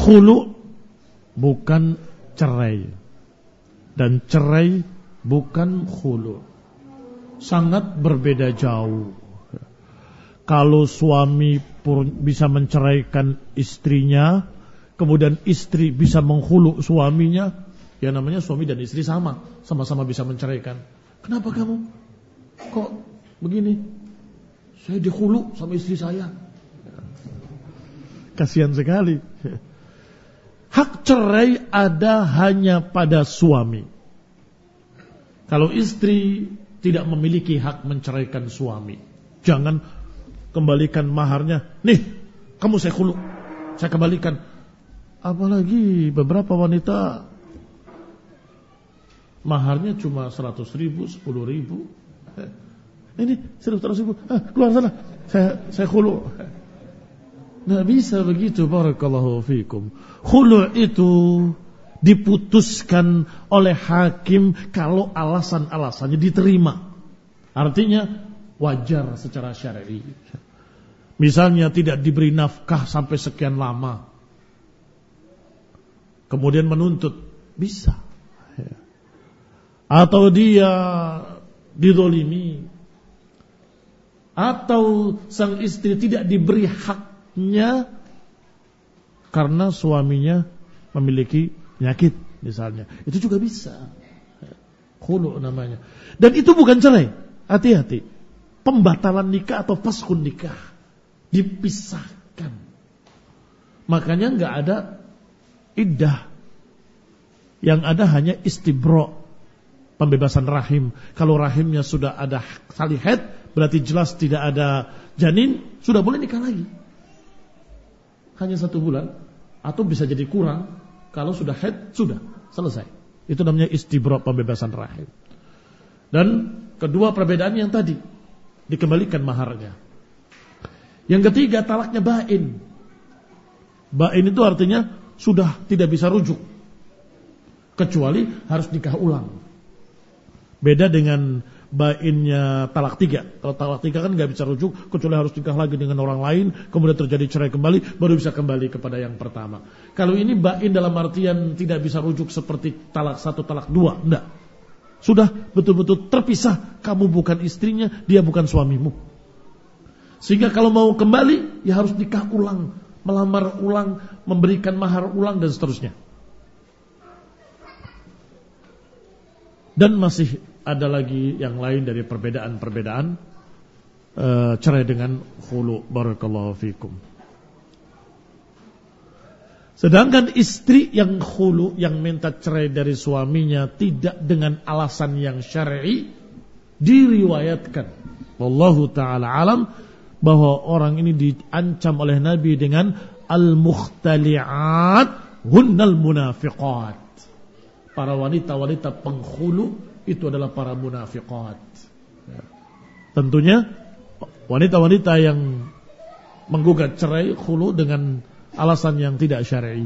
Khulu bukan cerai, dan cerai bukan khulu. Sangat berbeda jauh. Kalau suami bisa menceraikan istrinya, kemudian istri bisa menghulu suaminya, ya namanya suami dan istri sama-sama bisa menceraikan. Kenapa kamu kok begini? Saya dihulu sama istri saya. Kasihan sekali. Hak cerai ada hanya pada suami. Kalau istri tidak memiliki hak menceraikan suami, jangan kembalikan maharnya. Nih, kamu saya khulu, saya kembalikan. Apalagi beberapa wanita maharnya cuma 100.000, 10.000. Ini 100.000, keluar sana, saya khulu. Nggak bisa begitu, barakallahu fikum. Khulu itu diputuskan oleh hakim kalau alasan-alasannya diterima. Artinya wajar secara syar'i. Misalnya tidak diberi nafkah sampai sekian lama, kemudian menuntut, bisa. Atau dia dizalimi, atau sang istri tidak diberi haknya karena suaminya memiliki penyakit misalnya, itu juga bisa. Khulu namanya. Dan itu bukan cerai. Hati-hati. Pembatalan nikah atau faskhun nikah dipisahkan. Makanya enggak ada iddah. Yang ada hanya istibra, pembebasan rahim. Kalau rahimnya sudah ada salih haid, berarti jelas tidak ada janin, sudah boleh nikah lagi. Hanya 1 bulan, atau bisa jadi kurang. Kalau sudah haid, sudah selesai. Itu namanya istibra, pembebasan rahim. Dan kedua perbedaan yang tadi, dikembalikan maharnya. Yang ketiga, talaknya bain. Bain itu artinya sudah tidak bisa rujuk, kecuali harus nikah ulang. Beda dengan bainnya talak 3. Kalau talak 3 kan gak bisa rujuk, kecuali harus nikah lagi dengan orang lain, kemudian terjadi cerai kembali, baru bisa kembali kepada yang pertama. Kalau ini bain dalam artian tidak bisa rujuk seperti talak 1, talak 2, enggak. Sudah betul-betul terpisah, kamu bukan istrinya, dia bukan suamimu. Sehingga kalau mau kembali, ya harus nikah ulang, melamar ulang, memberikan mahar ulang, dan seterusnya. Dan masih ada lagi yang lain dari perbedaan-perbedaan cerai dengan khulu, barakallahu fikum. Sedangkan istri yang khulu, yang minta cerai dari suaminya tidak dengan alasan yang syar'i, diriwayatkan wallahu ta'ala alam bahwa orang ini diancam oleh Nabi dengan al-mukhtali'at hunnal munafiqat. Para wanita-wanita penghulu itu adalah para munafiqat. Tentunya wanita-wanita yang menggugat cerai khulu dengan alasan yang tidak syar'i.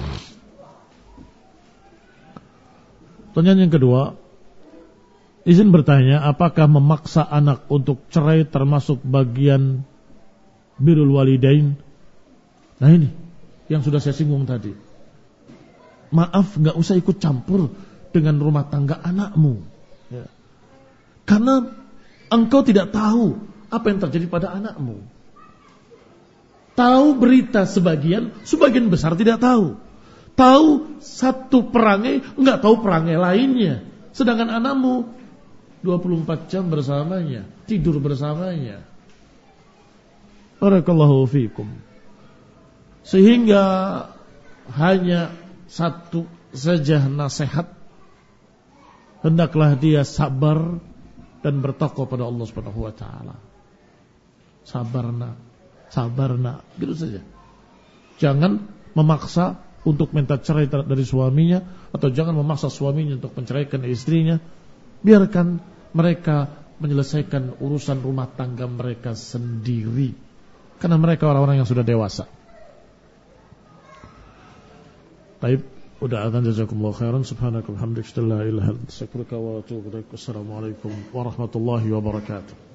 Pertanyaan yang kedua, izin bertanya, apakah memaksa anak untuk cerai termasuk bagian birrul walidain? Nah ini yang sudah saya singgung tadi. Maaf, gak usah ikut campur dengan rumah tangga anakmu, ya. Karena engkau tidak tahu apa yang terjadi pada anakmu. Tahu berita sebagian besar tidak tahu. Tahu satu perangai, enggak tahu perangai lainnya. Sedangkan anakmu 24 jam bersamanya, tidur bersamanya. Barakallahu fikum. Sehingga hanya satu saja nasihat, hendaklah dia sabar dan bertakwa pada Allah Subhanahu wa taala. Sabarna, gitu saja. Jangan memaksa untuk minta cerai dari suaminya, atau jangan memaksa suaminya untuk menceraikan istrinya. Biarkan mereka menyelesaikan urusan rumah tangga mereka sendiri, karena mereka orang-orang yang sudah dewasa. Baik, udah adzan, jazakumullah khairan, subhanaka wa bihamdika, la ilaha illa anta, astaghfiruka wa atubu ilaik. Wassalamualaikum warahmatullahi wabarakatuh.